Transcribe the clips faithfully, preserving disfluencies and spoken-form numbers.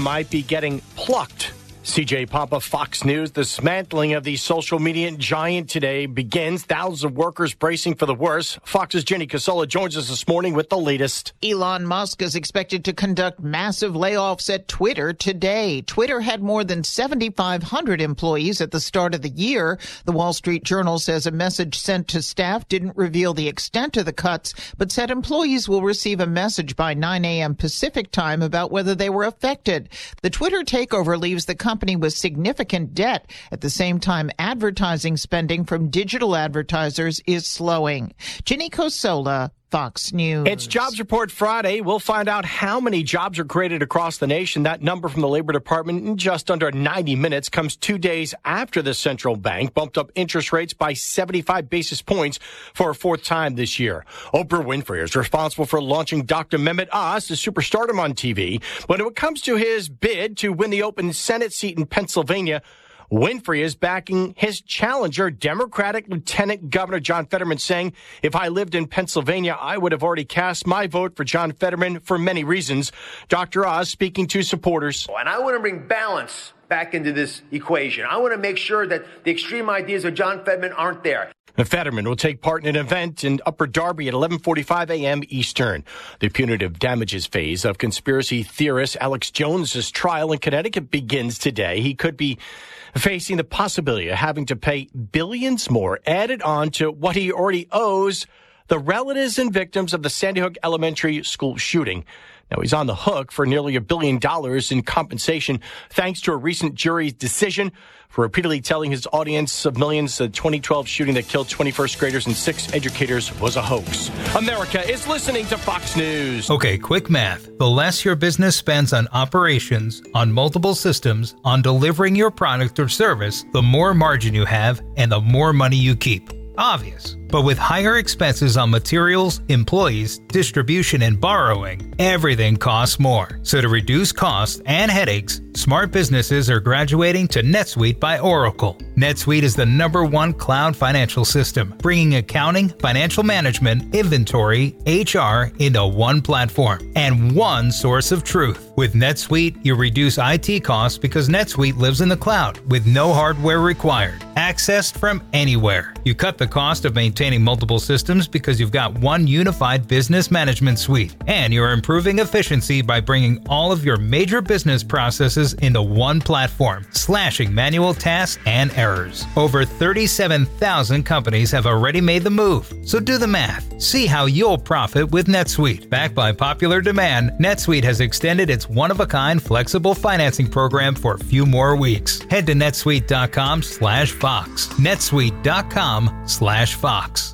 might be getting plucked. C J Papa, Fox News. The dismantling of the social media giant today begins. Thousands of workers bracing for the worst. Fox's Jenny Casola joins us this morning with the latest. Elon Musk is expected to conduct massive layoffs at Twitter today. Twitter had more than seven thousand five hundred employees at the start of the year. The Wall Street Journal says a message sent to staff didn't reveal the extent of the cuts, but said employees will receive a message by nine a.m. Pacific time about whether they were affected. The Twitter takeover leaves the company company with significant debt. At the same time, advertising spending from digital advertisers is slowing. Jenny Cosola, Fox News. It's Jobs Report Friday. We'll find out how many jobs are created across the nation. That number from the Labor Department in just under ninety minutes comes two days after the central bank bumped up interest rates by seventy-five basis points for a fourth time this year. Oprah Winfrey is responsible for launching Doctor Mehmet Oz to superstardom on T V. When it comes to his bid to win the open Senate seat in Pennsylvania, Winfrey is backing his challenger, Democratic Lieutenant Governor John Fetterman, saying, if I lived in Pennsylvania, I would have already cast my vote for John Fetterman for many reasons. Doctor Oz speaking to supporters. And I want to bring balance back into this equation. I want to make sure that the extreme ideas of John Fetterman aren't there. Fetterman will take part in an event in Upper Darby at eleven forty-five a.m. Eastern. The punitive damages phase of conspiracy theorist Alex Jones's trial in Connecticut begins today. He could be facing the possibility of having to pay billions more added on to what he already owes the relatives and victims of the Sandy Hook Elementary School shooting. Now, he's on the hook for nearly a billion dollars in compensation thanks to a recent jury's decision for repeatedly telling his audience of millions the twenty twelve shooting that killed twenty-first graders and six educators was a hoax. America is listening to Fox News. Okay, quick math. The less your business spends on operations, on multiple systems, on delivering your product or service, the more margin you have and the more money you keep. Obvious. But with higher expenses on materials, employees, distribution, and borrowing, everything costs more. So to reduce costs and headaches, smart businesses are graduating to NetSuite by Oracle. NetSuite is the number one cloud financial system, bringing accounting, financial management, inventory, H R into one platform and one source of truth. With NetSuite, you reduce I T costs because NetSuite lives in the cloud with no hardware required, accessed from anywhere. You cut the cost of maintaining multiple systems because you've got one unified business management suite, and you're improving efficiency by bringing all of your major business processes into one platform, slashing manual tasks and errors. Over thirty-seven thousand companies have already made the move, so do the math. See how you'll profit with NetSuite. Backed by popular demand, NetSuite has extended its one-of-a-kind flexible financing program for a few more weeks. Head to netsuite.com slash Fox. netsuite.com slash Fox.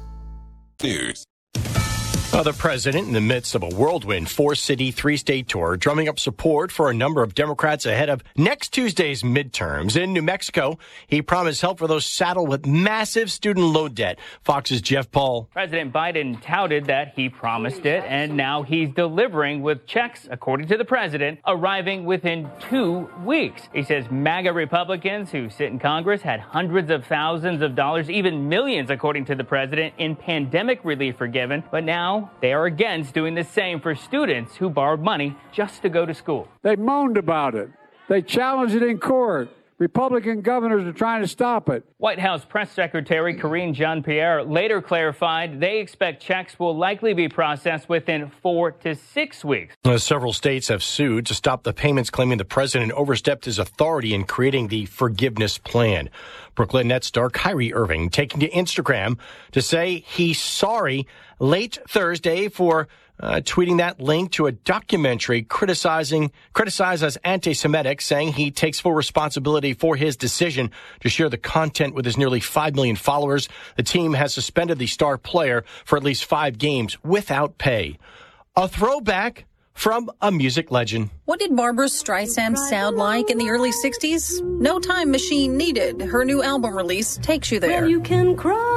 News. Well, the president, in the midst of a whirlwind four-city, three-state tour, drumming up support for a number of Democrats ahead of next Tuesday's midterms. In New Mexico, he promised help for those saddled with massive student loan debt. Fox's Jeff Paul. President Biden touted that he promised it, and now he's delivering with checks, according to the president, arriving within two weeks. He says MAGA Republicans who sit in Congress had hundreds of thousands of dollars, even millions, according to the president, in pandemic relief forgiven, but now they are against doing the same for students who borrowed money just to go to school. They moaned about it. They challenged it in court. Republican governors are trying to stop it. White House Press Secretary Karine Jean-Pierre later clarified they expect checks will likely be processed within four to six weeks. Uh, several states have sued to stop the payments, claiming the president overstepped his authority in creating the forgiveness plan. Brooklyn Nets star Kyrie Irving taking to Instagram to say he's sorry late Thursday for Uh, tweeting that link to a documentary criticizing criticized as anti-Semitic, saying he takes full responsibility for his decision to share the content with his nearly five million followers. The team has suspended the star player for at least five games without pay. A throwback from a music legend. What did Barbra Streisand sound like in the early sixties? No time machine needed. Her new album release takes you there. Well, you can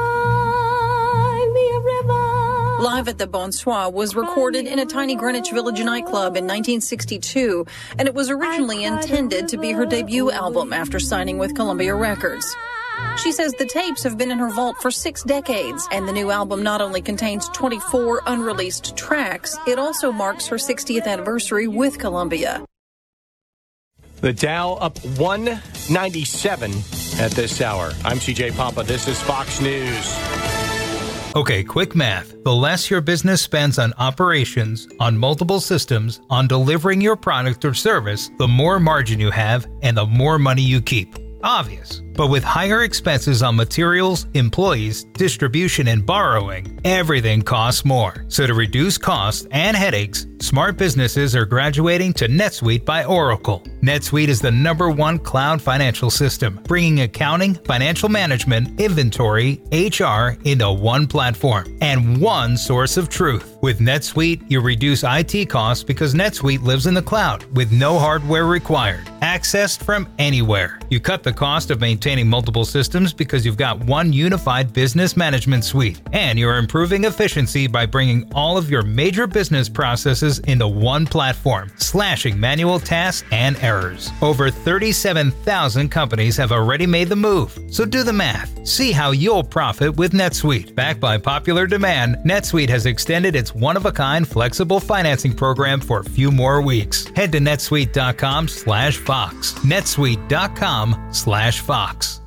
cry me a river. Live at the Bonsoir was recorded in a tiny Greenwich Village nightclub in nineteen sixty-two, and it was originally intended to be her debut album after signing with Columbia Records. She says the tapes have been in her vault for six decades, and the new album not only contains twenty-four unreleased tracks, it also marks her sixtieth anniversary with Columbia. The Dow up one ninety-seven at this hour. I'm C J Papa. This is Fox News. Okay, quick math. The less your business spends on operations, on multiple systems, on delivering your product or service, the more margin you have and the more money you keep. Obvious. But with higher expenses on materials, employees, distribution, and borrowing, everything costs more. So to reduce costs and headaches, smart businesses are graduating to NetSuite by Oracle. NetSuite is the number one cloud financial system, bringing accounting, financial management, inventory, H R into one platform and one source of truth. With NetSuite, you reduce I T costs because NetSuite lives in the cloud with no hardware required, accessed from anywhere. You cut the cost of maintaining multiple systems because you've got one unified business management suite, and you're improving efficiency by bringing all of your major business processes into one platform, slashing manual tasks and errors. Over thirty-seven thousand companies have already made the move, so do the math. See how you'll profit with NetSuite. Backed by popular demand, NetSuite has extended its one-of-a-kind flexible financing program for a few more weeks. Head to netsuite.com slash Fox. netsuite.com slash Fox.